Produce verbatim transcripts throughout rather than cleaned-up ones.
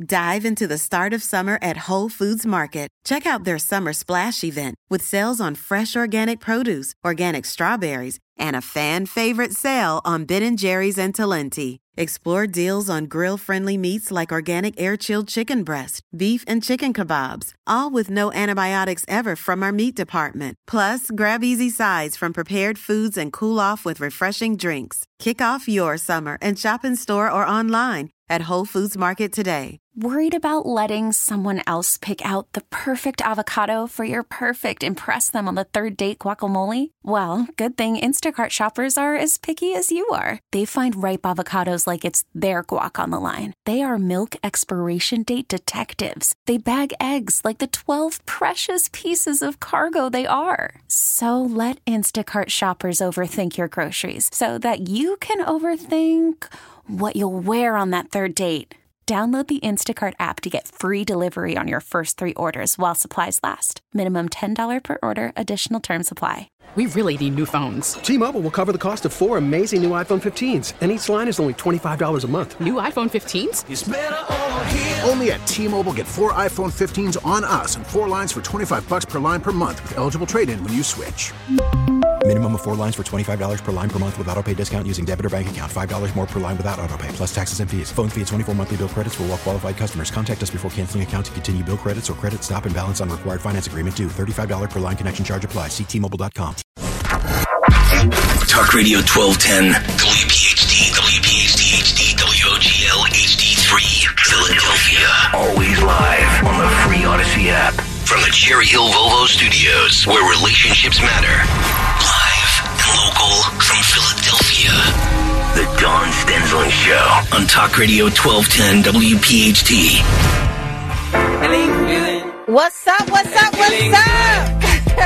Dive into the start of summer at Whole Foods Market. Check out their Summer Splash event with sales on fresh organic produce, organic strawberries, and a fan-favorite sale on Ben and Jerry's and Talenti. Explore deals on grill-friendly meats like organic air-chilled chicken breast, beef and chicken kebabs, all with no antibiotics ever from our meat department. Plus, grab easy sides from prepared foods and cool off with refreshing drinks. Kick off your summer and shop in store or online at Whole Foods Market today. Worried about letting someone else pick out the perfect avocado for your perfect impress them on the third date guacamole? Well, good thing Instacart shoppers are as picky as you are. They find ripe avocados like it's their guac on the line. They are milk expiration date detectives. They bag eggs like the twelve precious pieces of cargo they are. So let Instacart shoppers overthink your groceries so that you can overthink what you'll wear on that third date. Download the Instacart app to get free delivery on your first three orders while supplies last. Minimum ten dollars per order. Additional terms apply. We really need new phones. T-Mobile will cover the cost of four amazing new iPhone fifteens, and each line is only twenty-five dollars a month. New iPhone fifteens? It's better over here. Only at T-Mobile, get four iPhone fifteens on us and four lines for twenty-five dollars per line per month with eligible trade-in when you switch. Minimum of four lines for twenty-five dollars per line per month with autopay discount using debit or bank account. five dollars more per line without autopay, plus taxes and fees. Phone fee at twenty-four monthly bill credits for well-qualified customers. Contact us before canceling account to continue bill credits or credit stop and balance on required finance agreement due. thirty-five dollars per line connection charge applies. See T Mobile dot com. Talk Radio twelve ten, W P H D, W P H D H D, W O G L H D three, Philadelphia. Always live on the free Odyssey app. From the Cherry Hill Volvo Studios, where relationships matter. Live and local from Philadelphia. The Dawn Stensland Show on Talk Radio twelve ten W P H T. What's up? What's up? What's up?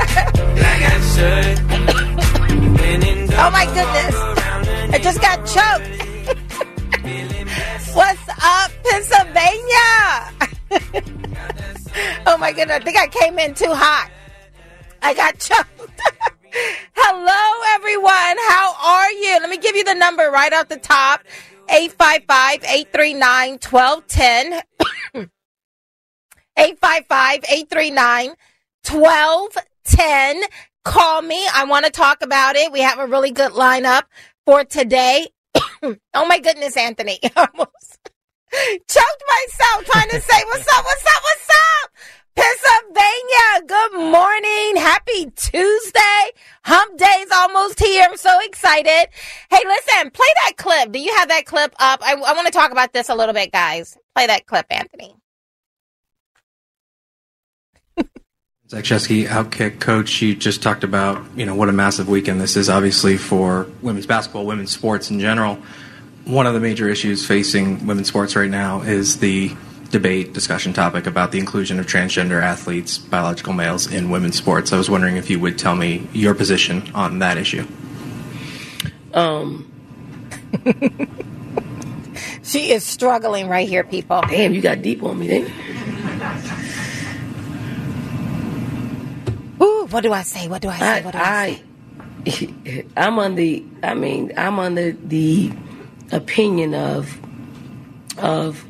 Oh my goodness. I just got choked. What's up, Pennsylvania? Oh my goodness. I think I came in too hot. I got choked. Hello, everyone. How are you? Let me give you the number right off the top. eight five five, eight three nine, one two one zero. eight five five, eight three nine, one two one zero. Call me. I want to talk about it. We have a really good lineup for today. Oh my goodness, Anthony. I almost choked myself trying to say, what's up, what's up, what's up? Pennsylvania, good morning. Happy Tuesday. Hump Day's almost here. I'm so excited. Hey, listen, play that clip. Do you have that clip up? I, I want to talk about this a little bit, guys. Play that clip, Anthony. Zach Chesky, Outkick coach, you just talked about, you know, what a massive weekend this is, obviously, for women's basketball, women's sports in general. One of the major issues facing women's sports right now is the debate, discussion topic about the inclusion of transgender athletes, biological males, in women's sports. I was wondering if you would tell me your position on that issue. Um, she is struggling right here, people. Damn, you got deep on me, didn't you? Ooh, what do I say? What do I say? What do I, I say? I'm on the, I mean, I'm on the, the opinion of, of,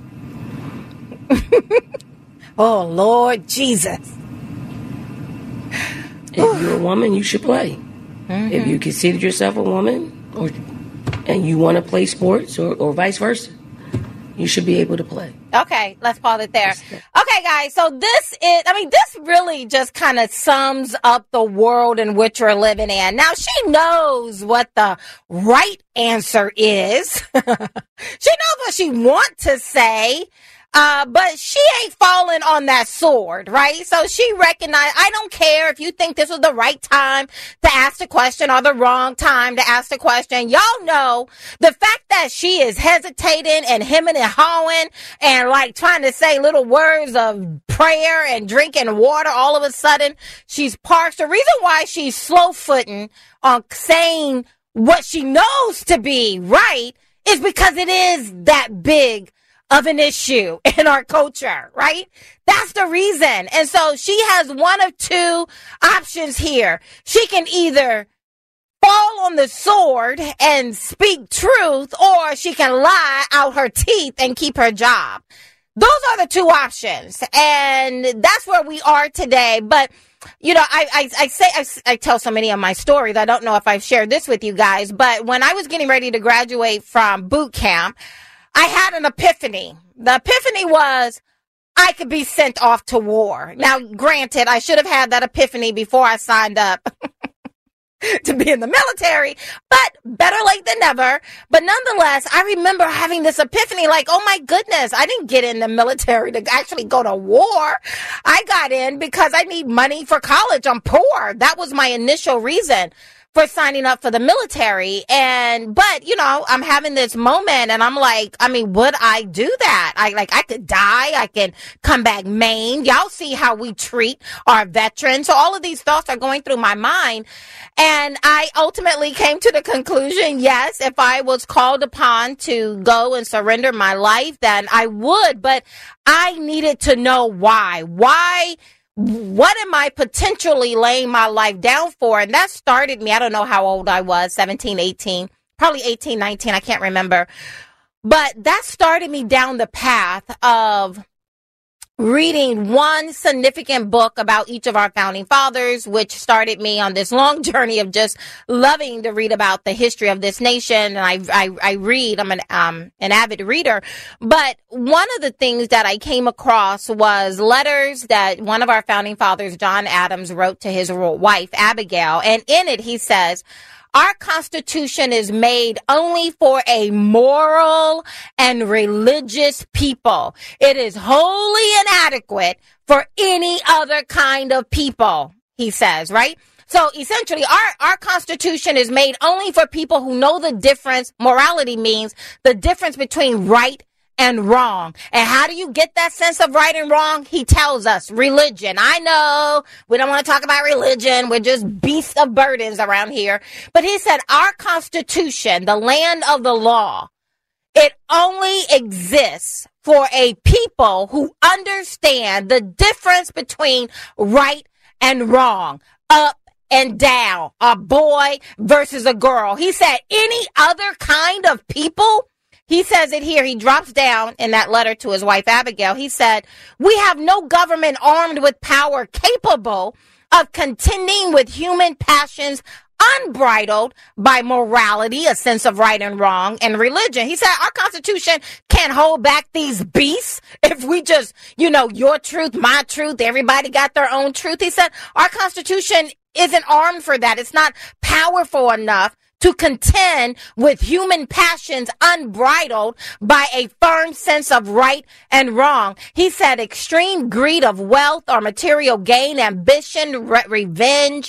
oh, Lord Jesus. If you're a woman, you should play. Mm-hmm. If you consider yourself a woman or and you want to play sports or, or vice versa, you should be able to play. Okay, let's pause it there. Okay, guys, so this is, I mean, this really just kind of sums up the world in which we're living in. Now, she knows what the right answer is. She knows what she wants to say. Uh, but she ain't falling on that sword, right? So she recognized, I don't care if you think this was the right time to ask the question or the wrong time to ask the question. Y'all know the fact that she is hesitating and hemming and hawing and like trying to say little words of prayer and drinking water. All of a sudden, she's parched. The reason why she's slow footing on saying what she knows to be right is because it is that big of an issue in our culture, right? That's the reason. And so she has one of two options here. She can either fall on the sword and speak truth, or she can lie out her teeth and keep her job. those are the two options. And that's where we are today. But, you know, I, I, I say, I, I tell so many of my stories. I don't know if I've shared this with you guys, but when I was getting ready to graduate from boot camp, I had an epiphany. The epiphany was I could be sent off to war. Now, granted, I should have had that epiphany before I signed up to be in the military, but better late than never. But nonetheless, I remember having this epiphany like, oh my goodness, I didn't get in the military to actually go to war. I got in because I need money for college. I'm poor. That was my initial reason for signing up for the military. And, but, you know, I'm having this moment and I'm like, I mean, would I do that? I like, I could die. I can come back maimed. Y'all see how we treat our veterans. So all of these thoughts are going through my mind. And I ultimately came to the conclusion, yes, if I was called upon to go and surrender my life, then I would. But I needed to know why. Why? What am I potentially laying my life down for? And that started me. I don't know how old I was, seventeen, eighteen, probably eighteen, nineteen. I can't remember. But that started me down the path of reading one significant book about each of our founding fathers, which started me on this long journey of just loving to read about the history of this nation. And I, I, I read, I'm an, um, an avid reader. But one of the things that I came across was letters that one of our founding fathers, John Adams, wrote to his wife, Abigail. And in it, he says, our Constitution is made only for a moral and religious people. It is wholly inadequate for any other kind of people, he says, right? So essentially, our, our Constitution is made only for people who know the difference. Morality means the difference between right and wrong. And how do you get that sense of right and wrong? He tells us religion. I know we don't want to talk about religion. We're just beasts of burdens around here. But he said our Constitution, the land of the law, it only exists for a people who understand the difference between right and wrong, up and down, a boy versus a girl. He said any other kind of people, he says it here. He drops down in that letter to his wife, Abigail. He said, we have no government armed with power capable of contending with human passions unbridled by morality, a sense of right and wrong, and religion. He said our Constitution can't hold back these beasts if we just, you know, your truth, my truth, everybody got their own truth. He said our Constitution isn't armed for that. It's not powerful enough to contend with human passions unbridled by a firm sense of right and wrong. He said extreme greed of wealth or material gain, ambition, re- revenge,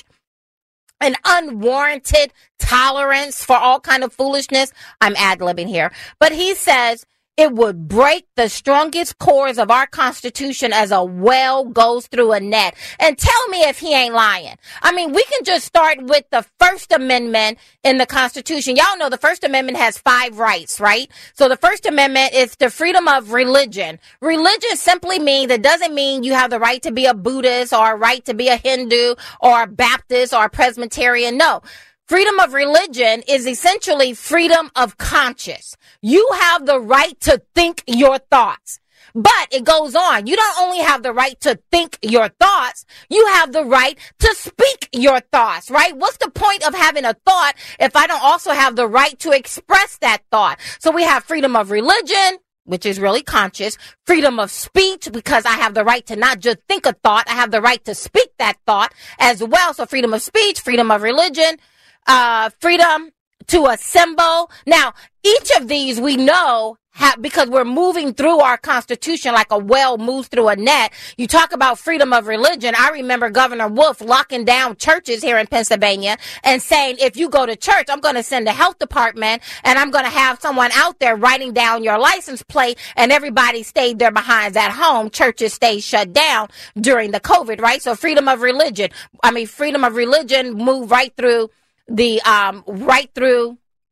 and unwarranted tolerance for all kind of foolishness. I'm ad-libbing here. But he says it would break the strongest cores of our Constitution as a well goes through a net. And tell me if he ain't lying. I mean, we can just start with the First Amendment in the Constitution. Y'all know the First Amendment has five rights, right? So the First Amendment is the freedom of religion. Religion simply means, it doesn't mean you have the right to be a Buddhist or a right to be a Hindu or a Baptist or a Presbyterian. No. Freedom of religion is essentially freedom of conscience. You have the right to think your thoughts. But it goes on. You don't only have the right to think your thoughts, you have the right to speak your thoughts, right? What's the point of having a thought if I don't also have the right to express that thought? So we have freedom of religion, which is really conscious, freedom of speech, because I have the right to not just think a thought, I have the right to speak that thought as well. So freedom of speech, freedom of religion, uh, freedom to assemble. Now, each of these we know have, because we're moving through our Constitution like a well moves through a net. You talk about freedom of religion. I remember Governor Wolf locking down churches here in Pennsylvania and saying, if you go to church, I'm going to send the health department and I'm going to have someone out there writing down your license plate, and everybody stayed their behinds at home. Churches stayed shut down during the COVID, right? So freedom of religion. I mean, freedom of religion moved right through the, um, right through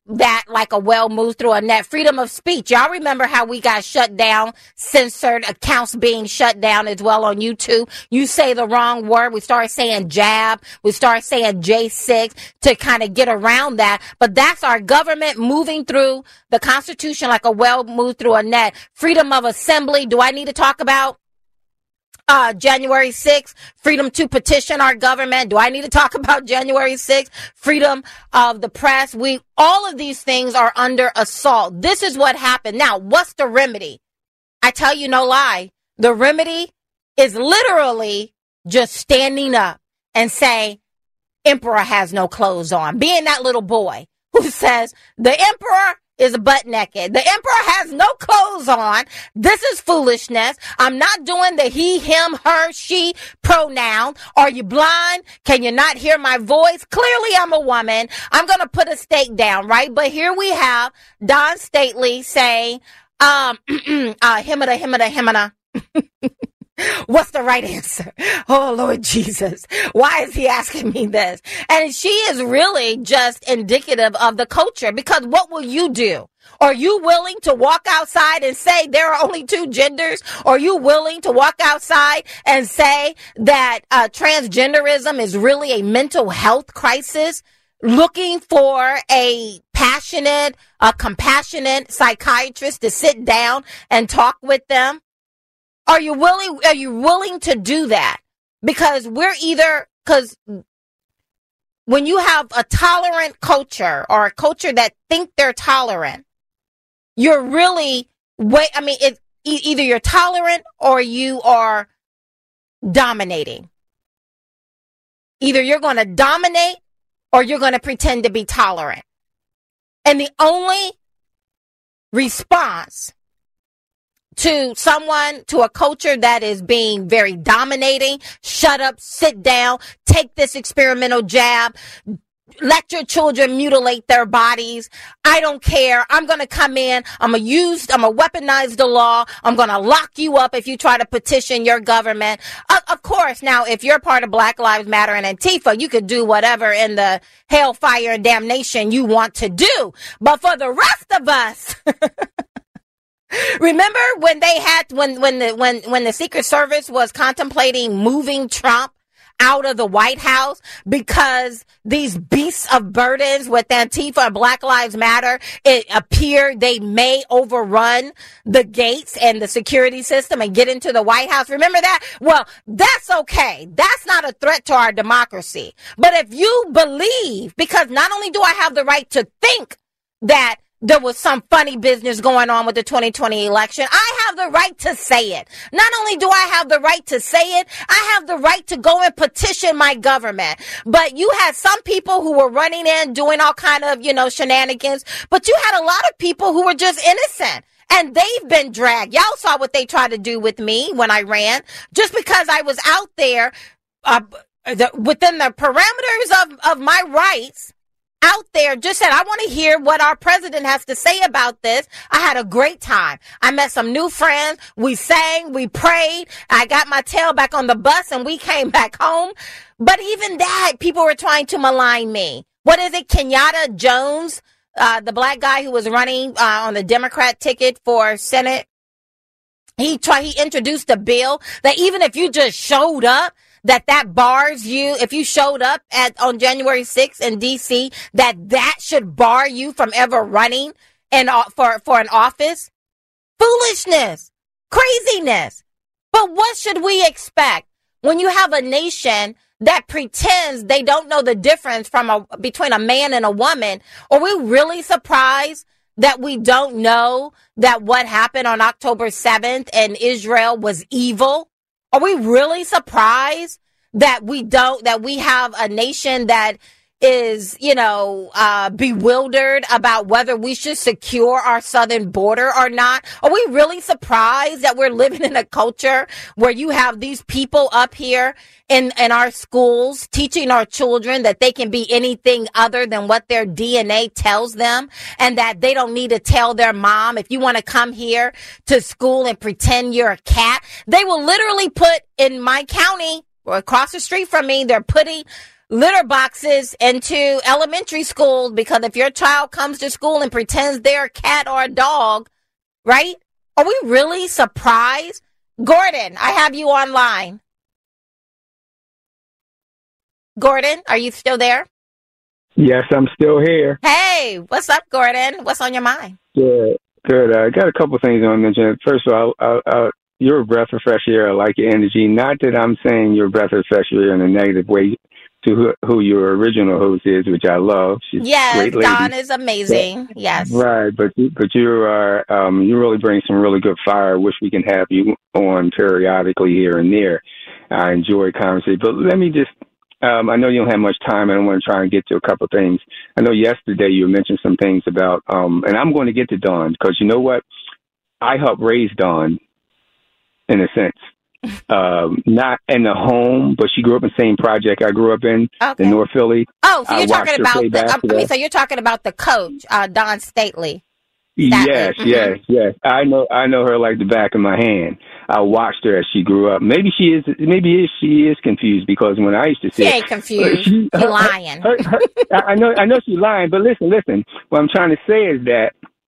that like a well moved through a net. Freedom of speech. Y'all remember how we got shut down, censored, accounts being shut down as well on YouTube. You say the wrong word. We start saying jab. We start saying J six to kind of get around that. But that's our government moving through the Constitution like a well moved through a net. Freedom of assembly. Do I need to talk about Uh, January sixth, freedom to petition our government? Do I need to talk about January sixth? Freedom of the press. We, all of these things are under assault. This is what happened. Now, what's the remedy? I tell you no lie. The remedy is literally just standing up and say, Emperor has no clothes on. Being that little boy who says the emperor is butt naked. The emperor has no clothes on. This is foolishness. I'm not doing the he, him, her, she pronoun. Are you blind? Can you not hear my voice? Clearly I'm a woman. I'm going to put a stake down, right? But here we have Don Stately saying, um, uh, himada, himada, himada. What's the right answer? Oh, Lord Jesus. Why is he asking me this? And she is really just indicative of the culture, because what will you do? Are you willing to walk outside and say there are only two genders? Are you willing to walk outside and say that uh, transgenderism is really a mental health crisis? Looking for a passionate, a compassionate psychiatrist to sit down and talk with them? Are you willing, are you willing to do that? Because we're either, because when you have a tolerant culture or a culture that think they're tolerant, you're really, wait, I mean, it, e- either you're tolerant or you are dominating. Either you're going to dominate or you're going to pretend to be tolerant. And the only response to someone, to a culture that is being very dominating, shut up, sit down, take this experimental jab, let your children mutilate their bodies. I don't care. I'm going to come in. I'm going to use, I'm going to weaponize the law. I'm going to lock you up if you try to petition your government. Uh, of course, now, if you're part of Black Lives Matter and Antifa, you could do whatever in the hellfire and damnation you want to do. But for the rest of us, remember when they had, when, when the, when, when the Secret Service was contemplating moving Trump out of the White House because these beasts of burdens with Antifa and Black Lives Matter, it appeared they may overrun the gates and the security system and get into the White House. Remember that? Well, that's okay. That's not a threat to our democracy. But if you believe, because not only do I have the right to think that there was some funny business going on with the twenty twenty election, I have the right to say it. Not only do I have the right to say it, I have the right to go and petition my government. But you had some people who were running in doing all kind of, you know, shenanigans, but you had a lot of people who were just innocent. And they've been dragged. Y'all saw what they tried to do with me when I ran. Just because I was out there uh, the, within the parameters of, of my rights, out there, just said, I want to hear what our president has to say about this. I had a great time. I met some new friends. We sang, we prayed. I got my tail back on the bus and we came back home. But even that, people were trying to malign me. What is it? Kenyatta Jones, uh, the black guy who was running uh, on the Democrat ticket for Senate. He tried, he introduced a bill that even if you just showed up, that that bars you, if you showed up at on January sixth in D C, that that should bar you from ever running and uh, for for an office. Foolishness, craziness. But what should we expect when you have a nation that pretends they don't know the difference from a between a man and a woman? Are we really surprised that we don't know that what happened on October seventh in Israel was evil? Are we really surprised that we don't, that we have a nation that is, you know, uh, bewildered about whether we should secure our southern border or not? Are we really surprised that we're living in a culture where you have these people up here in, in our schools teaching our children that they can be anything other than what their D N A tells them, and that they don't need to tell their mom, if you want to come here to school and pretend you're a cat? They will literally put in my county or across the street from me, they're putting litter boxes into elementary schools, because if your child comes to school and pretends they're a cat or a dog, right? Are we really surprised? Gordon, I have you online. Gordon, are you still there? Yes, I'm still here. Hey, what's up, Gordon? What's on your mind? Good, good. I uh, got a couple things I want to mention. First of all, I, I, you're a breath of fresh air. I like your energy. Not that I'm saying you're a breath of fresh air in a negative way to who, who your original host is, which I love. She's yes, a great lady. Dawn is amazing. But, yes. Right, but but you are um, you really bring some really good fire. I wish we can have you on periodically here and there. I enjoy conversation. But let me just, um, I know you don't have much time, and I want to try and get to a couple of things. I know yesterday you mentioned some things about, um, and I'm going to get to Dawn, because you know what? I helped raise Dawn, in a sense. Um, not in the home, but she grew up in the same project I grew up in, okay. in North Philly. Oh, so you're I talking about the, um, I mean, so basketball. you're talking about the coach, uh, Dawn Stately. Yes, mm-hmm. yes, yes. I know, I know her like the back of my hand. I watched her as she grew up. Maybe she is, maybe she is confused, because when I used to say, she ain't confused. She, You're lying. Her, her, her, I know, I know she's lying. But listen, listen. What I'm trying to say is that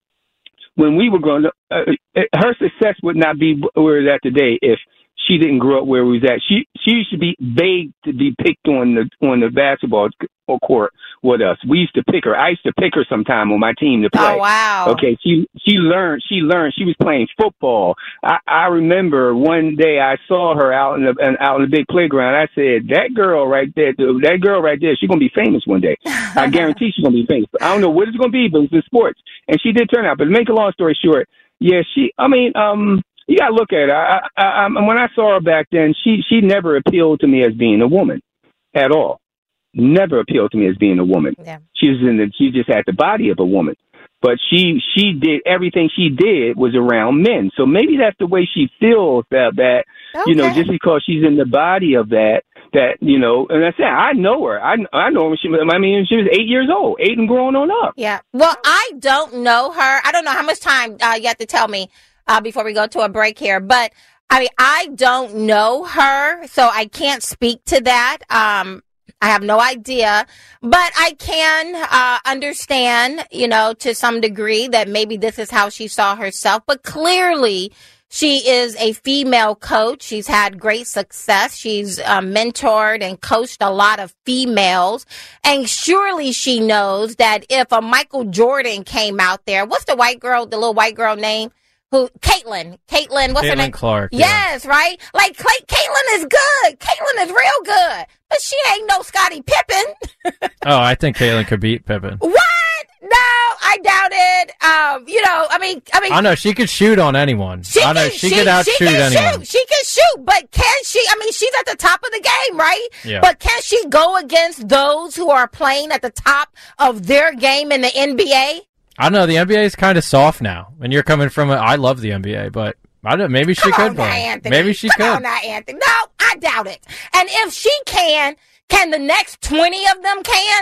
when we were growing up, uh, her success would not be where it's at today if she didn't grow up where we was at. She she used to be begged to be picked on the on the basketball court with us. We used to pick her. I used to pick her sometime on my team to play. Oh, wow. Okay, she she learned. She learned. She was playing football. I, I remember one day I saw her out in the out in the big playground. I said, "That girl right there, that girl right there, she's gonna be famous one day. I guarantee she's gonna be famous. I don't know what it's gonna be, but it's in sports." And she did turn out. But to make a long story short, yeah, she. I mean, um. You gotta look at her. I, I, I, when I saw her back then, she she never appealed to me as being a woman, at all. Never appealed to me as being a woman. Yeah. She was in the. She just had the body of a woman, but she she did everything she did was around men. So maybe that's the way she feels about that. Okay. You know, just because she's in the body of that. That you know, and I said I know her. I I know her. She, I mean, she was eight years old, eight and growing on up. Yeah. Well, I don't know her. I don't know how much time uh, you have to tell me. Uh, before we go to a break here. But, I mean, I don't know her, so I can't speak to that. Um, I have no idea. But I can uh, understand, you know, to some degree that maybe this is how she saw herself. But clearly, she is a female coach. She's had great success. She's uh, mentored and coached a lot of females. And surely she knows that if a Michael Jordan came out there, what's the white girl, the little white girl name? Who, Caitlin, Caitlin, what's Caitlin her name? Clark. Yes, yeah. Right? Like, Clay, Caitlin is good. Caitlin is real good. But she ain't no Scottie Pippen. Oh, I think Caitlin could beat Pippen. What? No, I doubt it. Um, you know, I mean, I mean. I know, she could shoot on anyone. She I know, can, she, she could outshoot she can anyone. Shoot. She can shoot, but can she, I mean, she's at the top of the game, right? Yeah. But can she go against those who are playing at the top of their game in the N B A? I don't know, the N B A is kind of soft now. And you're coming from a, I love the N B A, but I don't, maybe she Come could. on now, Anthony. Maybe she Come could. on now, Anthony. No, I doubt it. And if she can, can the next twenty of them can?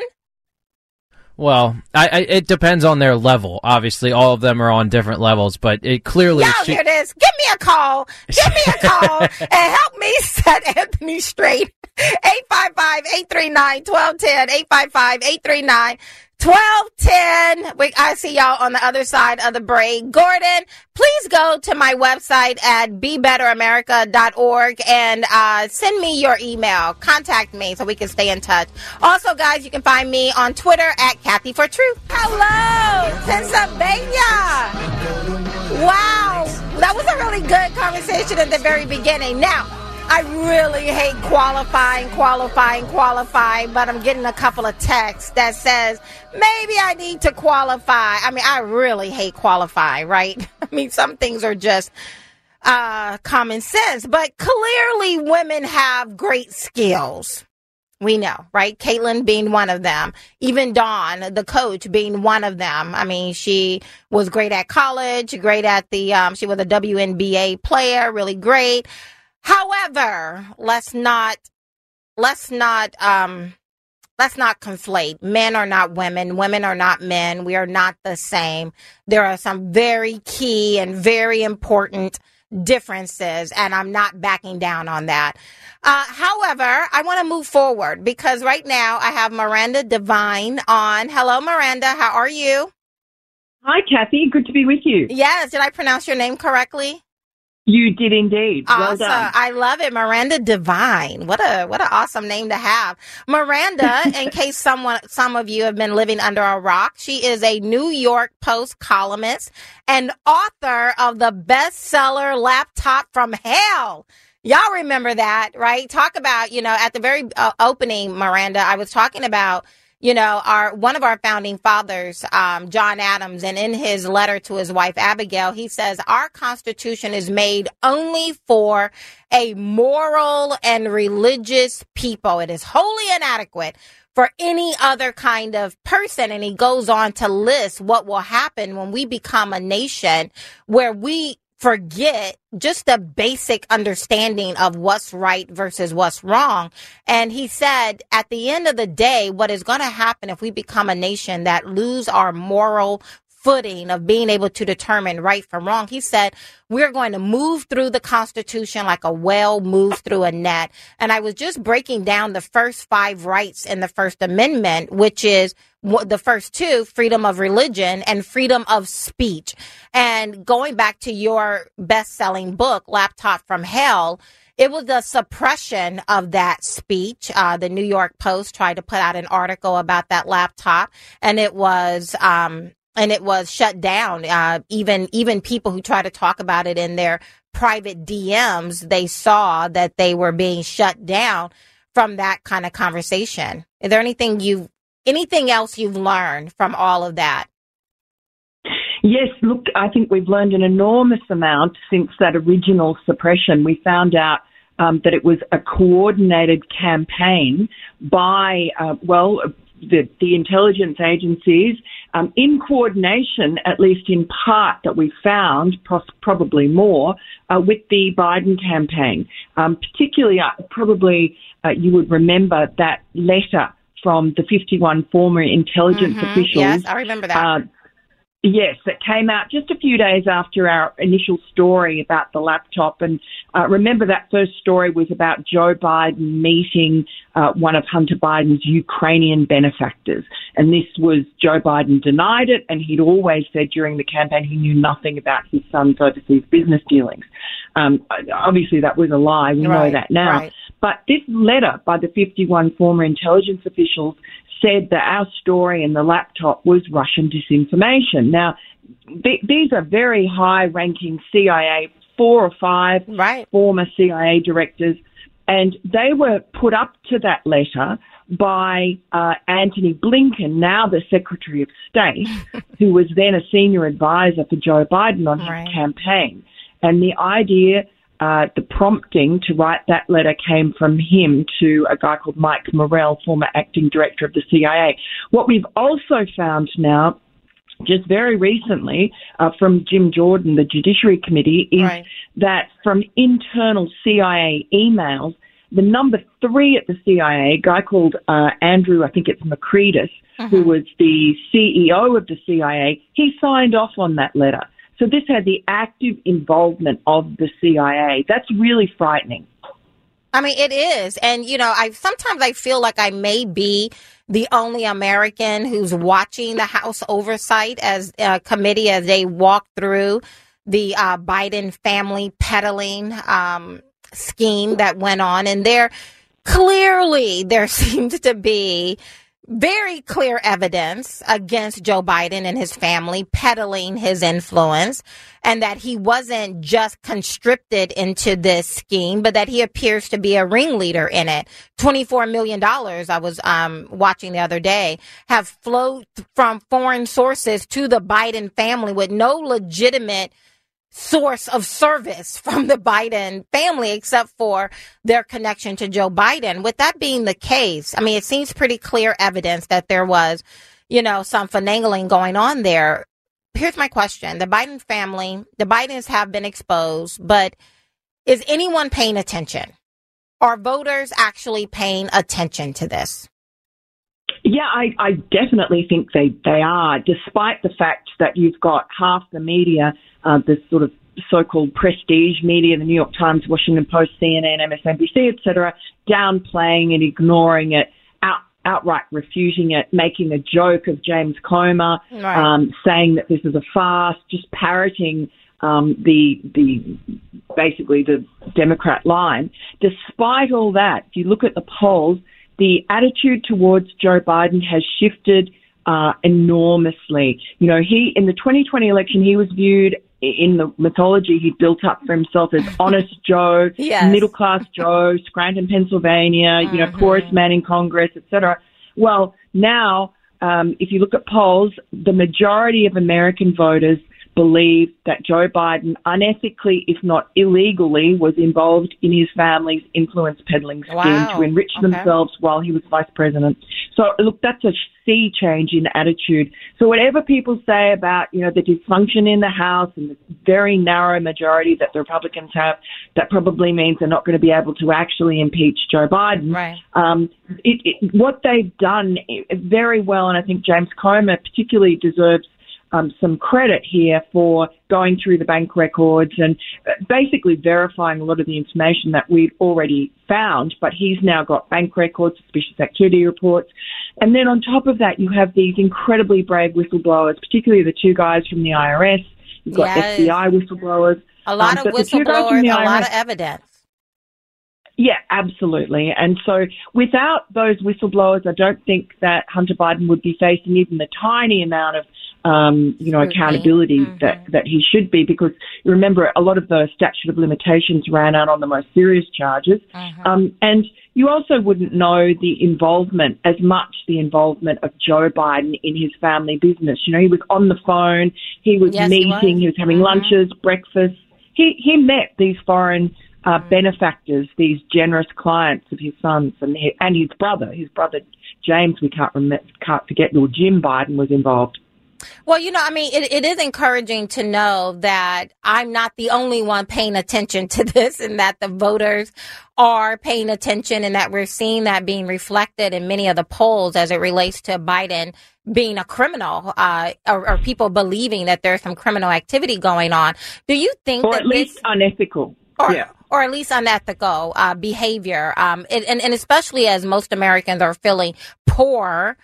Well, I, I, it depends on their level. Obviously, all of them are on different levels, but it clearly... Y'all she- hear this? Give me a call. Give me a call and help me set Anthony straight. eight five five, eight three nine, one two one zero. eight five five, eight three nine, one two one zero. We, I see y'all on the other side of the break. Gordon, please go to my website at be better america dot org and uh, send me your email. Contact me so we can stay in touch. Also, guys, you can find me on Twitter at Kathy for Truth. Hello, Pennsylvania. Wow, that was a really good conversation at the very beginning. Now, I really hate qualifying, qualifying, qualifying, but I'm getting a couple of texts that says, maybe I need to qualify. I mean, I really hate qualify, right? I mean, some things are just uh, common sense, but clearly women have great skills. We know, right? Caitlin being one of them. Even Dawn, the coach, being one of them. I mean, she was great at college, great at the, um, she was a W N B A player, really great. However, let's not, let's not, um, let's not conflate. Men are not women. Women are not men. We are not the same. There are some very key and very important differences, and I'm not backing down on that. Uh, however, I want to move forward because right now I have Miranda Devine on. Hello, Miranda. How are you? Hi, Kathy. Good to be with you. Yes. Did I pronounce your name correctly? You did indeed. Awesome. Well done. I love it. Miranda Devine. What a what an awesome name to have. Miranda, in case someone some of you have been living under a rock, she is a New York Post columnist and author of the bestseller Laptop from Hell. Y'all remember that, right? Talk about, you know, at the very uh, opening, Miranda, I was talking about, you know, our one of our founding fathers, um, John Adams, and in his letter to his wife, Abigail, he says, our Constitution is made only for a moral and religious people. It is wholly inadequate for any other kind of person. And he goes on to list what will happen when we become a nation where we forget just the basic understanding of what's right versus what's wrong. And he said, at the end of the day, what is going to happen if we become a nation that lose our moral footing of being able to determine right from wrong, he said, we're going to move through the Constitution like a whale moves through a net. And I was just breaking down the first five rights in the First Amendment, which is the first two, freedom of religion and freedom of speech. And going back to your best-selling book, Laptop from Hell, it was the suppression of that speech. Uh, the New York Post tried to put out an article about that laptop, and it was um, and it was shut down. Uh, even even people who try to talk about it in their private D Ms, they saw that they were being shut down from that kind of conversation. Is there anything you anything else you've learned from all of that? Yes, look, I think we've learned an enormous amount since that original suppression. We found out um, that it was a coordinated campaign by, uh, well, the, the intelligence agencies um, in coordination, at least in part that we found, pos- probably more, uh, with the Biden campaign. Um, particularly, uh, probably uh, you would remember that letter from the fifty-one former intelligence mm-hmm. officials. Yes, I remember that. Uh, Yes, it came out just a few days after our initial story about the laptop. And uh, remember that first story was about Joe Biden meeting uh, one of Hunter Biden's Ukrainian benefactors. And this was, Joe Biden denied it, and he'd always said during the campaign he knew nothing about his son's overseas business dealings. Um, obviously that was a lie, we right, know that now. Right. But this letter by the fifty-one former intelligence officials said that our story in the laptop was Russian disinformation. Now, th- these are very high-ranking C I A, four or five right. former C I A directors, and they were put up to that letter by uh, Antony Blinken, now the Secretary of State, who was then a senior advisor for Joe Biden on his right. campaign. And the idea... Uh, the prompting to write that letter came from him to a guy called Mike Morrell, former acting director of the C I A. What we've also found now, just very recently, uh, from Jim Jordan, the Judiciary Committee, is right. that from internal C I A emails, the number three at the C I A, a guy called uh, Andrew, I think it's Makridis, uh-huh. who was the C E O of the C I A, he signed off on that letter. So this had the active involvement of the C I A. That's really frightening. I mean, it is. And, you know, I sometimes I feel like I may be the only American who's watching the House Oversight as uh, committee as they walk through the uh, Biden family peddling um, scheme that went on. And there clearly there seems to be very clear evidence against Joe Biden and his family peddling his influence, and that he wasn't just conscripted into this scheme, but that he appears to be a ringleader in it. twenty-four million dollars, I was um, watching the other day, have flowed from foreign sources to the Biden family with no legitimate source of service from the Biden family, except for their connection to Joe Biden. With that being the case, I mean, it seems pretty clear evidence that there was, you know, some finagling going on there. Here's my question. The Biden family, the Bidens have been exposed, but is anyone paying attention? Are voters actually paying attention to this? Yeah, I, I definitely think they, they are, despite the fact that you've got half the media, uh, the sort of so-called prestige media, the New York Times, Washington Post, C N N, M S N B C, et cetera, downplaying and ignoring it, out, outright refuting it, making a joke of James Comer, right. um, saying that this is a farce, just parroting um, the the basically the Democrat line. Despite all that, if you look at the polls, the attitude towards Joe Biden has shifted uh, enormously. You know, he in the twenty twenty election, he was viewed in the mythology he built up for himself as honest Joe, yes. middle-class Joe, Scranton, Pennsylvania, mm-hmm. you know, poorest man in Congress, et cetera. Well, now, um, if you look at polls, the majority of American voters believe that Joe Biden unethically, if not illegally, was involved in his family's influence peddling scheme wow. to enrich okay. themselves while he was vice president. So, look, that's a sea change in attitude. So whatever people say about, you know, the dysfunction in the House and the very narrow majority that the Republicans have, that probably means they're not going to be able to actually impeach Joe Biden. Right. Um, it, it, what they've done very well, and I think James Comer particularly deserves Um, some credit here for going through the bank records and basically verifying a lot of the information that we'd already found, but he's now got bank records, suspicious activity reports. And then on top of that, you have these incredibly brave whistleblowers, particularly the two guys from the I R S. You've got yes. F B I whistleblowers. A lot um, of whistleblowers, a I R S, lot of evidence. Yeah, absolutely. And so without those whistleblowers, I don't think that Hunter Biden would be facing even the tiny amount of Um, you know, accountability mm-hmm. that, that he should be, because you remember a lot of the statute of limitations ran out on the most serious charges. Mm-hmm. Um, and you also wouldn't know the involvement, as much the involvement of Joe Biden in his family business. You know, he was on the phone, he was yes, meeting, he was, he was having mm-hmm. lunches, breakfast. He, he met these foreign uh, mm-hmm. benefactors, these generous clients of his sons and his, and his brother. His brother, James, we can't, rem- can't forget, or Jim Biden was involved. Well, you know, I mean, it, it is encouraging to know that I'm not the only one paying attention to this, and that the voters are paying attention, and that we're seeing that being reflected in many of the polls as it relates to Biden being a criminal, uh, or, or people believing that there's some criminal activity going on. Do you think or that at least this, unethical? Or, yeah. Or at least unethical uh, behavior, um, and, and, and especially as most Americans are feeling poor,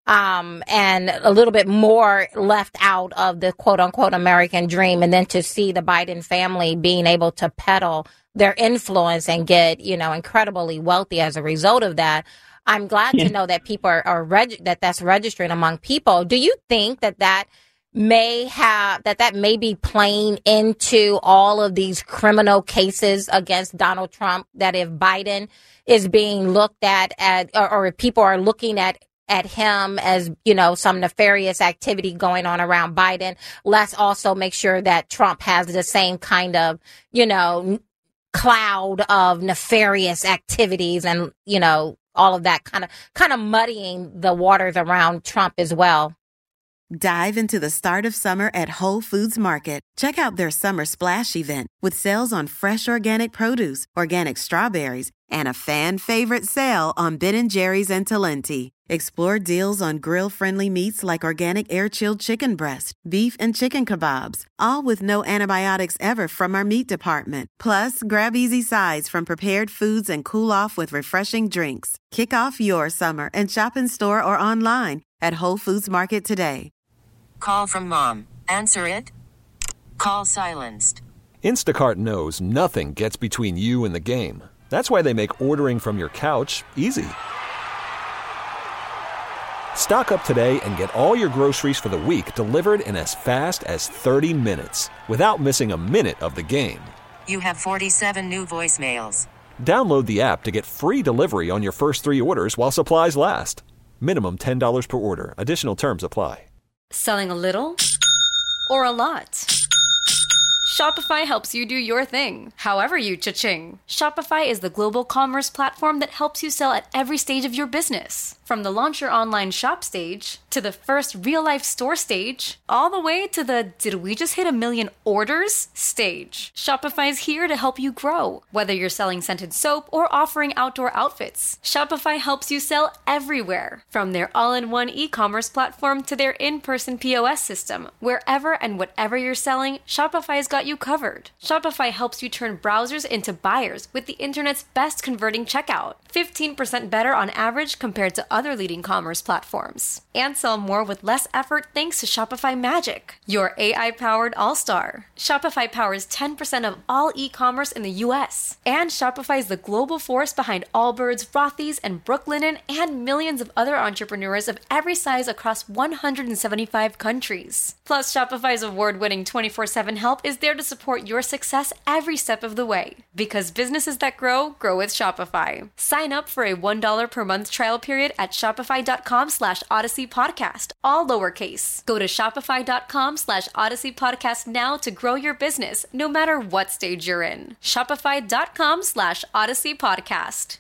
um, and a little bit more left out of the quote unquote American dream. And then to see the Biden family being able to peddle their influence and get, you know, incredibly wealthy as a result of that. I'm glad yeah. to know that people are, are reg- that that's registering among people. Do you think that that may have, that that may be playing into all of these criminal cases against Donald Trump, that if Biden is being looked at, at or, or if people are looking at at him as, you know, some nefarious activity going on around Biden, let's also make sure that Trump has the same kind of, you know, cloud of nefarious activities and, you know, all of that kind of kind of muddying the waters around Trump as well. Dive into the start of summer at Whole Foods Market. Check out their Summer Splash event with sales on fresh organic produce, organic strawberries, and a fan favorite sale on Ben and Jerry's and Talenti. Explore deals on grill-friendly meats like organic air-chilled chicken breast, beef and chicken kebabs, all with no antibiotics ever from our meat department. Plus, grab easy sides from prepared foods and cool off with refreshing drinks. Kick off your summer and shop in store or online at Whole Foods Market today. Call from mom. Answer it. Call silenced. Instacart knows nothing gets between you and the game. That's why they make ordering from your couch easy. Stock up today and get all your groceries for the week delivered in as fast as thirty minutes without missing a minute of the game. You have forty-seven new voicemails. Download the app to get free delivery on your first three orders while supplies last. Minimum ten dollars per order. Additional terms apply. Selling a little or a lot? Shopify helps you do your thing, however you cha-ching. Shopify is the global commerce platform that helps you sell at every stage of your business. From the launch your online shop stage, to the first real-life store stage, all the way to the did we just hit a million orders stage. Shopify's here to help you grow. Whether you're selling scented soap or offering outdoor outfits, Shopify helps you sell everywhere. From their all-in-one e-commerce platform to their in-person P O S system, wherever and whatever you're selling, Shopify's got you you covered. Shopify helps you turn browsers into buyers with the internet's best converting checkout. fifteen percent better on average compared to other leading commerce platforms. And sell more with less effort thanks to Shopify Magic, your A I-powered all-star. Shopify powers ten percent of all e-commerce in the U S. And Shopify is the global force behind Allbirds, Rothy's, and Brooklinen, and millions of other entrepreneurs of every size across one hundred seventy-five countries. Plus, Shopify's award-winning twenty-four seven help is there to support your success every step of the way. Because businesses that grow, grow with Shopify. Sign up for a one dollar per month trial period at shopify.com slash Odyssey Podcast, all lowercase. Go to shopify.com slash Odyssey Podcast now to grow your business, no matter what stage you're in. Shopify.com slash Odyssey Podcast.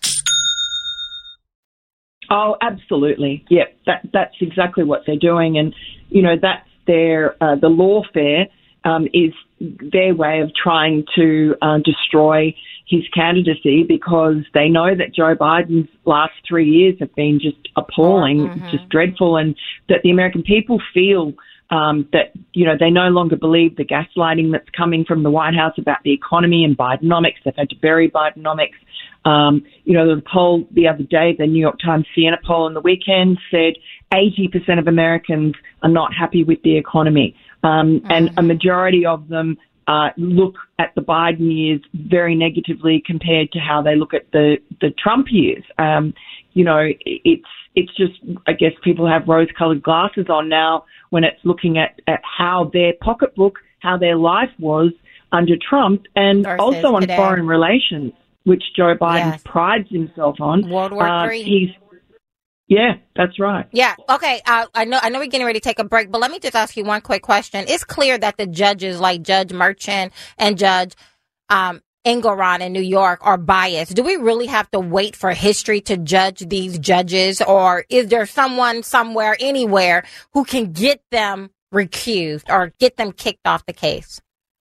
Oh, absolutely. Yeah, that, that's exactly what they're doing. And, you know, that's their, uh, the lawfare um, is their way of trying to uh, destroy his candidacy, because they know that Joe Biden's last three years have been just appalling, mm-hmm. just dreadful, and that the American people feel um, that, you know, they no longer believe the gaslighting that's coming from the White House about the economy and Bidenomics. They've had to bury Bidenomics. Um, you know, the poll the other day, the New York Times Siena poll on the weekend said eighty percent of Americans are not happy with the economy. Um, mm-hmm. And a majority of them uh, look at the Biden years very negatively compared to how they look at the, the Trump years. Um, you know, it's, it's just, I guess people have rose-colored glasses on now when it's looking at, at how their pocketbook, how their life was under Trump, and Versus also on today. foreign relations, which Joe Biden Yes. prides himself on. World War Uh, Three. he's, yeah, that's right. Yeah. Okay. Uh, I know. I know we're getting ready to take a break, but let me just ask you one quick question. It's clear that the judges, like Judge Merchant and Judge um, Engelron in New York, are biased. Do we really have to wait for history to judge these judges, or is there someone somewhere, anywhere, who can get them recused or get them kicked off the case?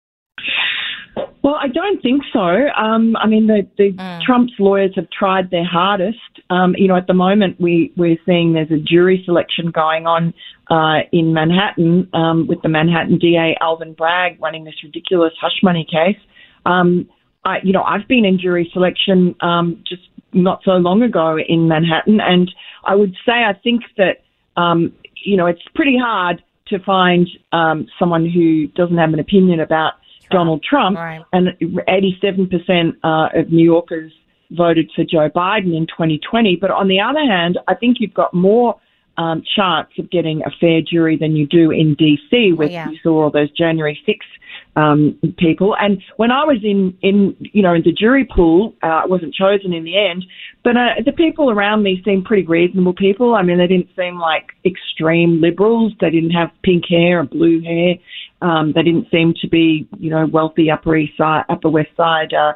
Well, I don't think so. Um, I mean, the, the Mm. Trump's lawyers have tried their hardest. Um, you know, at the moment, we, we're seeing there's a jury selection going on uh, in Manhattan um, with the Manhattan D A, Alvin Bragg, running this ridiculous hush money case. Um, I, you know, I've been in jury selection um, just not so long ago in Manhattan, and I would say I think that, um, you know, it's pretty hard to find um, someone who doesn't have an opinion about Donald Trump, Right. and eighty-seven percent uh, of New Yorkers voted for Joe Biden in twenty twenty. But on the other hand, I think you've got more um, chance of getting a fair jury than you do in D C, where Oh, yeah. you saw all those January sixth um, people. And when I was in, in you know, in the jury pool, uh, I wasn't chosen in the end, but uh, the people around me seemed pretty reasonable people. I mean, they didn't seem like extreme liberals. They didn't have pink hair or blue hair. Um, they didn't seem to be, you know, wealthy Upper East Side, Upper West Side, uh,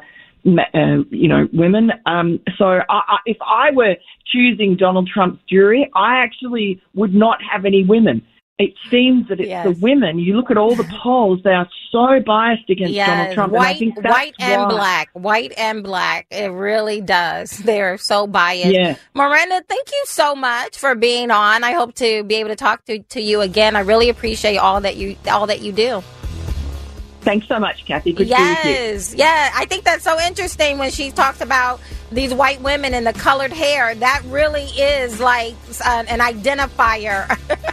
uh, you know, women. Um, so I, I, if I were choosing Donald Trump's jury, I actually would not have any women. It seems that it's Yes. the women. You look at all the polls; they are so biased against Donald Yes, Trump. and I white, think that's white and why. black, white and black. It really does. They're so biased. Yeah. Miranda, thank you so much for being on. I hope to be able to talk to, to you again. I really appreciate all that you all that you do. Thanks so much, Kathy. Good to be with you. Yes, yeah. I think that's so interesting when she talks about these white women and the colored hair. That really is like an, an identifier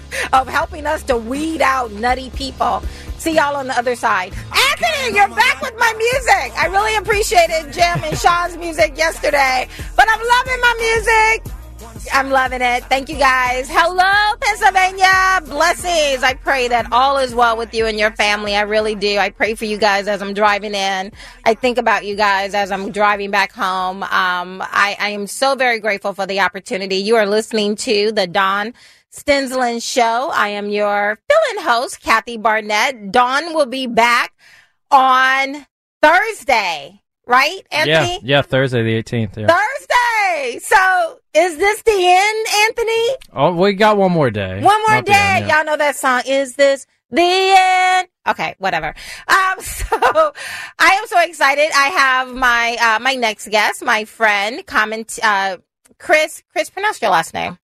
of helping us to weed out nutty people. See y'all on the other side. Anthony, you're back with my music. I really appreciated Jim and Sean's music yesterday, but I'm loving my music. I'm loving it. Thank you, guys. Hello, Pennsylvania. Blessings. I pray that all is well with you and your family. I really do. I pray for you guys as I'm driving in. I think about you guys as I'm driving back home. Um, I, I am so very grateful for the opportunity. You are listening to the Dawn Stensland Show. I am your fill-in host, Kathy Barnett. Dawn will be back on Thursday, right, Anthony? Yeah, yeah, Thursday the eighteenth. Yeah. Thursday. So is this the end, Anthony? Oh, we got one more day. One more Not the day. end, yeah. Y'all know that song. Is this the end? Okay, whatever. Um, so I am so excited. I have my uh, my next guest, my friend, comment uh, Chris. Chris, pronounce your last name.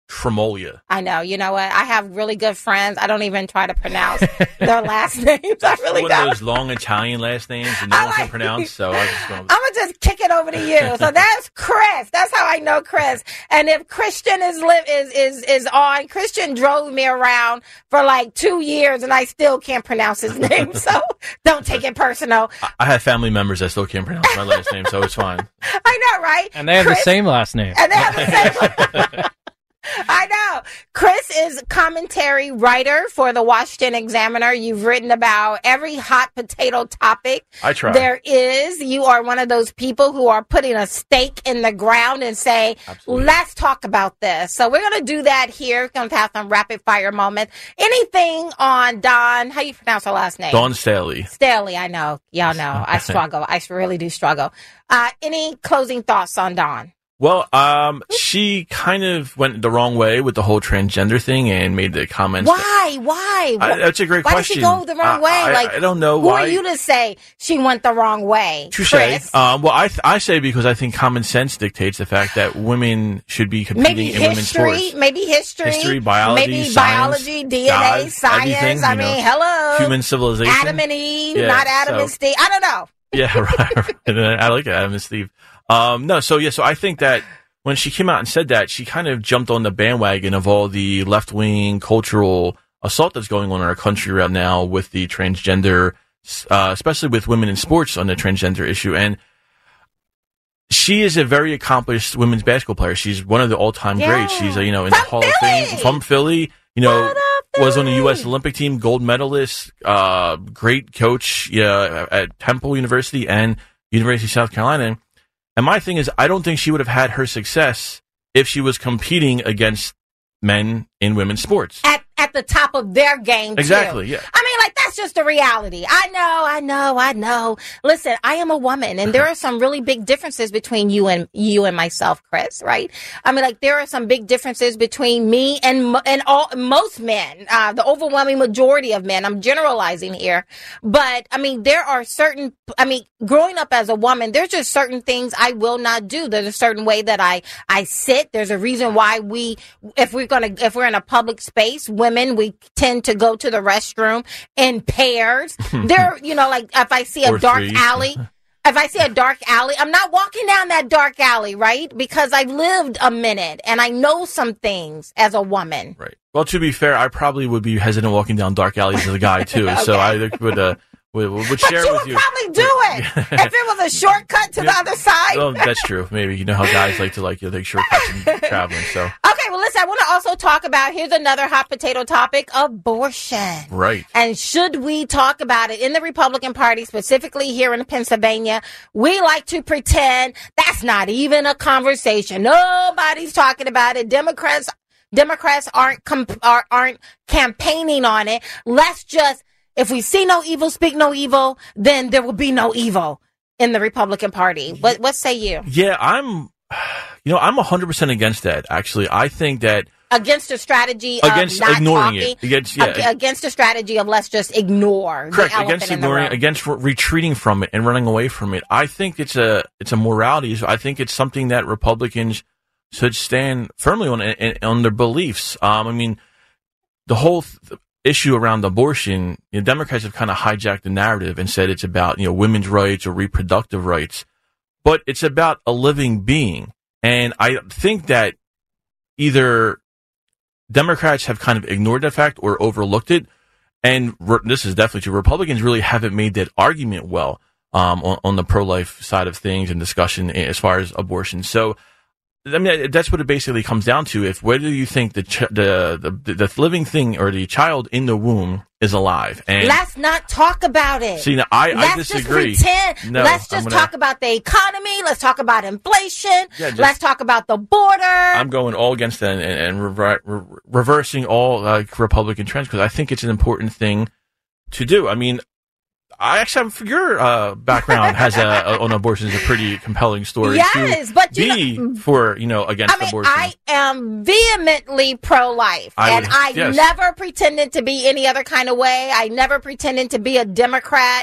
Tremolia. I know. You know what? I have really good friends. I don't even try to pronounce their last names. I really One don't. of those long Italian last names that no one can pronounce, so I just going I'm going to just kick it over to you. So that's Chris. That's how I know Chris. And if Christian is li- is is is on, Christian drove me around for like two years, and I still can't pronounce his name. So don't take it personal. I have family members that still can't pronounce my last name, so it's fine. I know, right? And they have Chris, the same last name. And they have the same. I know. Chris is commentary writer for the Washington Examiner. You've written about every hot potato topic I try. there is. You are one of those people who are putting a stake in the ground and say, Absolutely. let's talk about this. So we're going to do that here. We're going to have some rapid fire moments. Anything on Dawn, how you pronounce her last name? Dawn Staley. Staley, I know. Y'all know. I struggle. I really do struggle. Uh, any closing thoughts on Dawn? Well, um, she kind of went the wrong way with the whole transgender thing and made the comments. Why? Why? I, that's a great why question. Why did she go the wrong way? I, I, like, I don't know who why. Who are you to say she went the wrong way? Touché. Um, well, I th- I say because I think common sense dictates the fact that women should be competing maybe in history, women's sports. Maybe history, history, biology, maybe science, biology, D N A, God, science. I mean, know, hello, human civilization, Adam and Eve, yeah, not Adam so, and Steve. I don't know. Yeah, right. right. I like it, Adam and Steve. Um, no, so yeah, so I think that. When she came out and said that, she kind of jumped on the bandwagon of all the left-wing cultural assault that's going on in our country right now with the transgender, uh, especially with women in sports on the transgender issue. And she is a very accomplished women's basketball player. She's one of the all-time yeah. greats. She's, uh, you know, in from the Hall Philly. of Fame from Philly. You know, up, was on the U S Olympic team, gold medalist, uh, great coach yeah, at Temple University and University of South Carolina. And my thing is, I don't think she would have had her success if she was competing against men in women's sports. At at the top of their game, too. Exactly, yeah. I mean, like, that's just the reality. I know, I know, I know. Listen, I am a woman, and there are some really big differences between you and you and myself, Chris, right? I mean, like, there are some big differences between me and and all most men, uh, the overwhelming majority of men. I'm generalizing here. But, I mean, there are certain, I mean, growing up as a woman, there's just certain things I will not do. There's a certain way that I, I sit. There's a reason why we, if we're going to, if we're in a public space, women, we tend to go to the restroom in pairs. There, you know, like if I see a or dark three. alley, if I see a dark alley, I'm not walking down that dark alley, right? Because I've lived a minute and I know some things as a woman. Right. Well, to be fair, I probably would be hesitant walking down dark alleys as a guy too. okay. So I would, uh, would, would but share you with would you. probably do it if it was a shortcut to the other side. Well, that's true. Maybe you know how guys like to like you know, take shortcuts and traveling. So okay, well, listen. I want to also talk about here's another hot potato topic: abortion. Right. And should we talk about it in the Republican Party, specifically here in Pennsylvania? We like to pretend that's not even a conversation. Nobody's talking about it. Democrats, Democrats aren't comp- are, aren't campaigning on it. Let's just. If we see no evil, speak no evil, then there will be no evil in the Republican Party. What what say you? Yeah, I'm, you know, I'm one hundred percent against that, actually. I think that... Against a strategy against of not ignoring talking. It. Against, yeah. Against a strategy of let's just ignore Correct. the elephant Against in the ignoring room. it, against re- retreating from it and running away from it. I think it's a, it's a morality. I think it's something that Republicans should stand firmly on, on their beliefs. Um, I mean, the whole... Th- issue around abortion, you know, Democrats have kind of hijacked the narrative and said it's about, you know, women's rights or reproductive rights, but it's about a living being. And I think that either Democrats have kind of ignored that fact or overlooked it. And re- this is definitely true. Republicans really haven't made that argument well, um, on, on the pro-life side of things and discussion as far as abortion. So, I mean, that's what it basically comes down to. If whether you think the ch- the, the the living thing or the child in the womb is alive, and let's not talk about it. See, now I, let's I disagree. Just pretend. No, let's just gonna, talk about the economy. Let's talk about inflation. Yeah, just, let's talk about the border. I'm going all against that and, and, and rever- re- reversing all uh, Republican trends because I think it's an important thing to do. I mean. I actually have your uh, background has a, a, on abortion is a pretty compelling story. Yes, to but you be know, for you know against I mean, abortion. I am vehemently pro-life, I and would, I yes. never pretended to be any other kind of way. I never pretended to be a Democrat.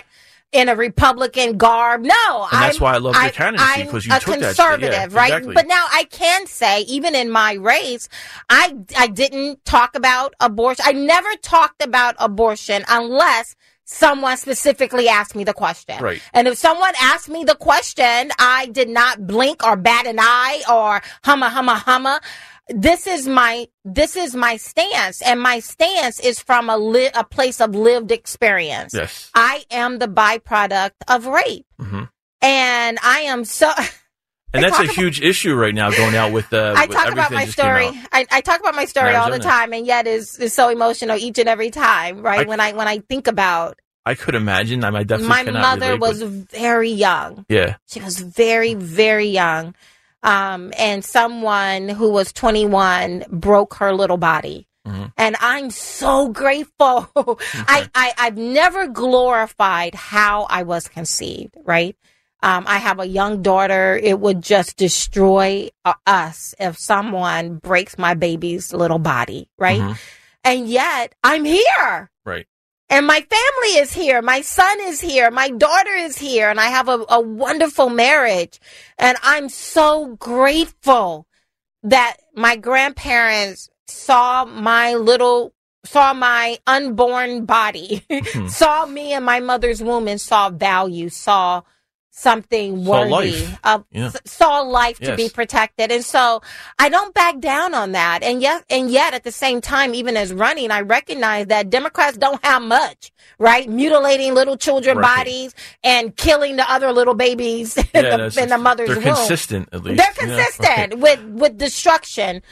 in a Republican garb. No, and that's I'm, why I love your I, candidacy because you I'm took a that. conservative, Yeah, right? exactly. But now I can say, even in my race, I I didn't talk about abortion. I never talked about abortion unless someone specifically asked me the question. Right. And if someone asked me the question, I did not blink or bat an eye or humma humma humma. This is my this is my stance, and my stance is from a li- a place of lived experience. Yes. I am the byproduct of rape, Mm-hmm. and I am so. And I that's a talk huge issue right now going out with uh, I with talk about everything my just came story. out. I, I talk about my story all the Arizona. time, and yet is is so emotional each and every time. Right I- when I when I think about I could imagine. I, mean, I definitely my cannot mother relate, was but- very young. yeah. She was very, very young. Um, and someone who was twenty-one broke her little body. Mm-hmm. And I'm so grateful. I, I, I've never glorified how I was conceived, right? Um, I have a young daughter. It would just destroy uh, us if someone breaks my baby's little body, right? Mm-hmm. And yet I'm here. Right. And my family is here. My son is here. My daughter is here. And I have a, a wonderful marriage. And I'm so grateful that my grandparents saw my little, saw my unborn body, Mm-hmm. saw me in my mother's womb and saw value, saw something Saw worthy life. of Yeah. s- saw life to Yes. be protected. And so I don't back down on that. And yet, and yet at the same time, even as running, I recognize that Democrats don't have much, right? Mutilating little children Right. bodies and killing the other little babies in, Yeah, the, that's- in the mother's they're womb. consistent, at least. They're Yeah. consistent with, with destruction.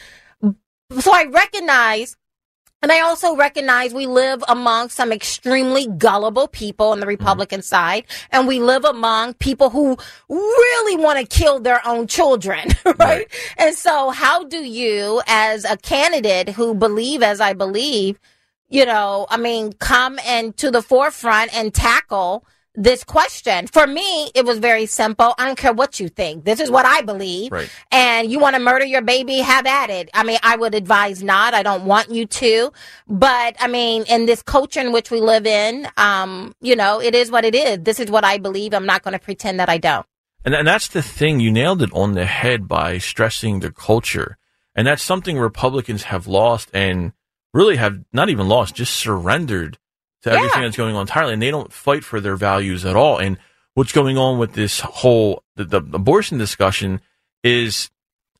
So I recognize, and I also recognize we live among some extremely gullible people on the Republican side, and we live among people who really want to kill their own children, right? right? And so how do you, as a candidate who believe, as I believe, you know, I mean, come and to the forefront and tackle this question? For me, it was very simple. I don't care what you think. This is what I believe. Right. And you want to murder your baby, have at it. I mean, I would advise not. I don't want you to. But I mean, in this culture in which we live in, um, you know, it is what it is. This is what I believe. I'm not going to pretend that I don't. And, and that's the thing. You nailed it on the head by stressing the culture. And that's something Republicans have lost and really have not even lost, just surrendered to everything Yeah. that's going on entirely. And they don't fight for their values at all. And what's going on with this whole the, the abortion discussion is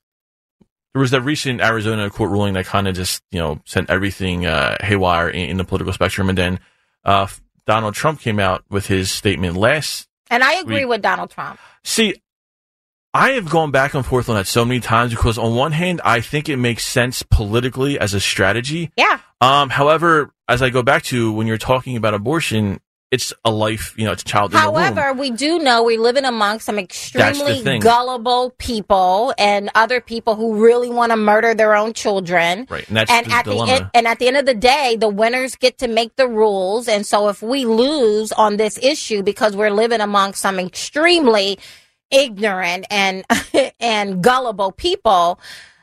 there was that recent Arizona court ruling that kind of just, you know, sent everything uh, haywire in, in the political spectrum. And then uh, Donald Trump came out with his statement last And I agree week. with Donald Trump. See, I have gone back and forth on that so many times because on one hand, I think it makes sense politically as a strategy. Yeah. Um, however, as I go back to when you're talking about abortion, it's a life, you know, it's a child in the womb. However, we do know we're living among some extremely thing. gullible people and other people who really want to murder their own children. Right, and that's and the at the dilemma. end, and at the end of the day, the winners get to make the rules. And so, if we lose on this issue because we're living among some extremely ignorant and and gullible people,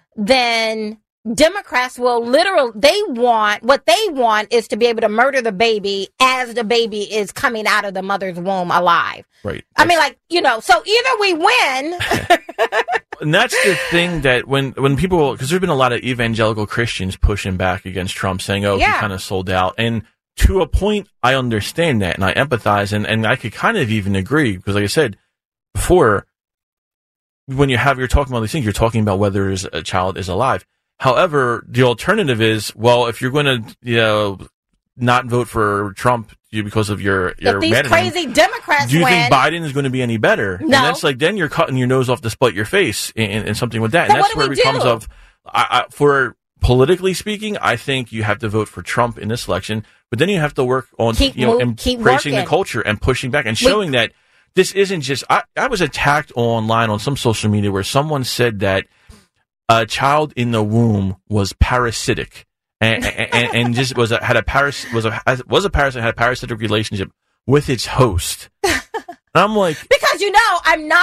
then Democrats will literally, they want, what they want is to be able to murder the baby as the baby is coming out of the mother's womb alive. Right. I mean, like, you know, so either we win. And that's the thing that when, when people, because there's been a lot of evangelical Christians pushing back against Trump saying, oh, Yeah. he kind of sold out. And to a point, I understand that and I empathize and, and I could kind of even agree because like I said before, when you have, you're talking about these things, you're talking about whether a child is alive. However, the alternative is, well, if you're going to, you know, not vote for Trump you because of your, your If these mad at him, crazy Democrats do you win. think Biden is going to be any better? And No. that's like, then you're cutting your nose off to spite your face and, and something with that. Then And that's what do where it we becomes do? of, I, I, for politically speaking, I think you have to vote for Trump in this election, but then you have to work on, Keep you know, move- keep embracing the working. culture and pushing back and We- showing that this isn't just, I, I was attacked online on some social media where someone said that a child in the womb was parasitic and, and, and just was a, had a paras, was a, was a parasite, had a parasitic relationship with its host. And I'm like, because, you know, I'm not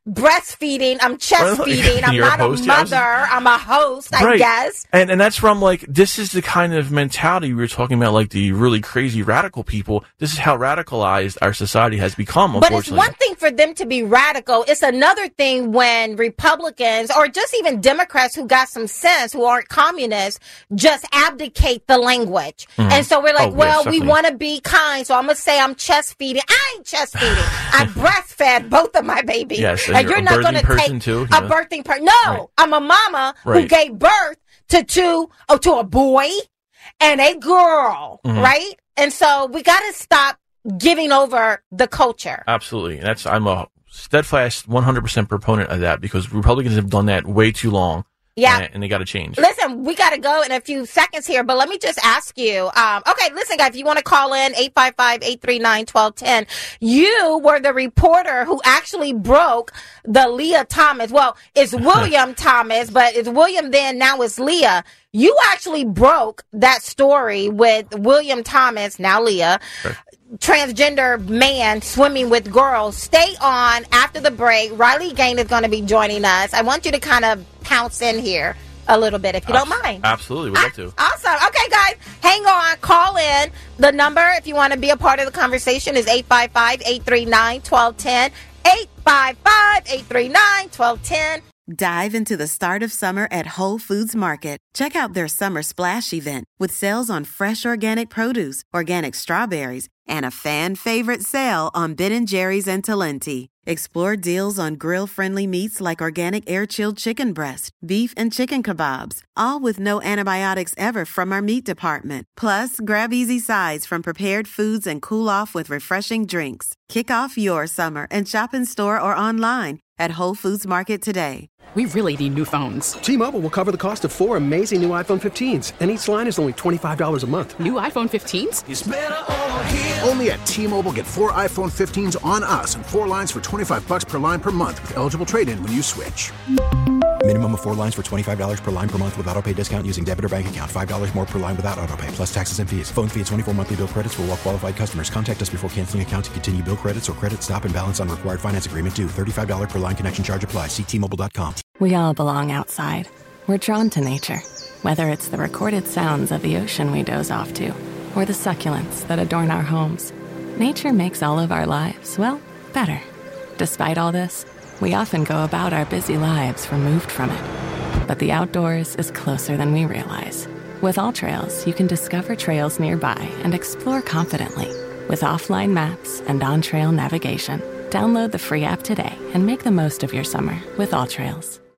breastfeeding. I'm chest feeding. I'm You're not a a, host? Yeah, I was- mother. I'm a host, I Right. guess. And and that's where I'm like, this is the kind of mentality we were talking about, like the really crazy radical people. This is how radicalized our society has become, But it's unfortunately. one thing for them to be radical. It's another thing when Republicans or just even Democrats who got some sense, who aren't communists, just abdicate the language. Mhm. And so we're like, Oh, yes, well, we definitely. want to be kind. So I'm going to say I'm chest feeding. I ain't chest feeding. I breastfed both of my babies. Yes, and and you're you're a not birthing going to person take too, a yeah. birthing person. No, Right. I'm a mama who Right. gave birth to two, oh, to a boy and a girl, Mhm. right? And so we got to stop giving over the culture. Absolutely. And that's I'm a steadfast one hundred percent proponent of that because Republicans have done that way too long. Yeah. And, and they got to change. Listen, we got to go in a few seconds here, but let me just ask you. Um, okay, listen, guys, if you want to call in, eight five five, eight three nine, one two one zero. You were the reporter who actually broke the Leah Thomas. Well, it's William Thomas, but it's William then, now it's Leah. You actually broke that story with William Thomas, now Leah. Transgender man swimming with girls. Stay on after the break. Riley Gain is going to be joining us. I want you to kind of pounce in here a little bit, if you don't mind. Absolutely. We'd love to. Awesome. Okay, guys, hang on. Call in. The number, if you want to be a part of the conversation, is eight five five, eight three nine, one two one zero. eight five five, eight three nine, one two one zero. Dive into the start of summer at Whole Foods Market. Check out their Summer Splash event with sales on fresh organic produce, organic strawberries, and a fan favorite sale on Ben and Jerry's and Talenti. Explore deals on grill-friendly meats like organic air-chilled chicken breast, beef, and chicken kebabs, all with no antibiotics ever from our meat department. Plus, grab easy sides from prepared foods and cool off with refreshing drinks. Kick off your summer and shop in store or online at Whole Foods Market today. We really need new phones. T-Mobile will cover the cost of four amazing new iPhone fifteens, and each line is only twenty-five dollars a month. New iPhone fifteens? It's better over here. Only at T-Mobile, get four iPhone fifteens on us and four lines for twenty-five bucks per line per month with eligible trade-in when you switch. Minimum of four lines for twenty-five dollars per line per month with autopay discount using debit or bank account. five dollars more per line without autopay, plus taxes and fees. Phone fee at twenty-four monthly bill credits for well-qualified customers. Contact us before canceling account to continue bill credits or credit stop and balance on required finance agreement due. thirty-five dollars per line connection charge applies. See T Mobile dot com. We all belong outside. We're drawn to nature, whether it's the recorded sounds of the ocean we doze off to, or the succulents that adorn our homes. Nature makes all of our lives, well, better. Despite all this, we often go about our busy lives removed from it. But the outdoors is closer than we realize. With AllTrails, you can discover trails nearby and explore confidently. With offline maps and on-trail navigation, download the free app today and make the most of your summer with AllTrails.